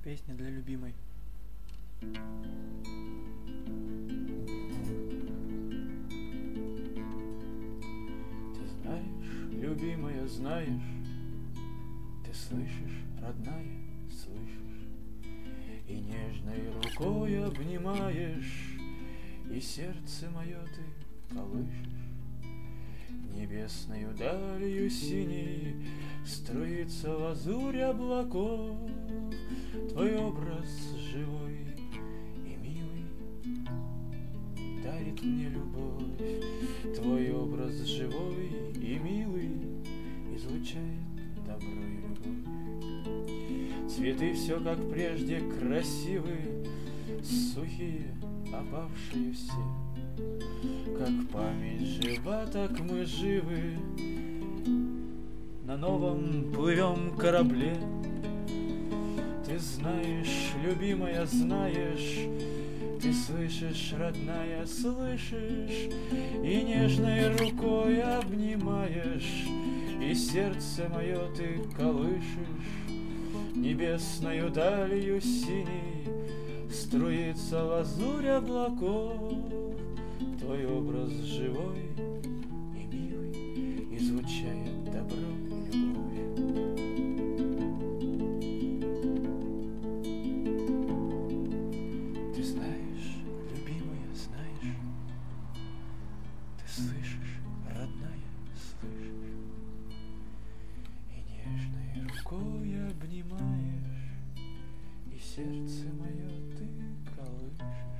Песня для любимой. Ты знаешь, любимая, знаешь, ты слышишь, родная, слышишь, и нежной рукой обнимаешь, и сердце мое ты колышешь. Небесною далью синей струится лазурь облаков. Твой образ живой и милый дарит мне любовь. Твой образ живой и милый излучает добро и любовь. Цветы все как прежде красивы, сухие, опавшие все. Как память жива, так мы живы, на новом плывем корабле. Ты знаешь, любимая, знаешь, ты слышишь, родная, слышишь, и нежной рукой обнимаешь, и сердце мое ты колышешь. Небесною далью синей струится лазурь облаков. Твой образ живой и милый излучает добро и любовь. Ты знаешь, любимая, знаешь, ты слышишь, родная, слышишь, и нежной рукой обнимаешь, и сердце мое ты колышешь.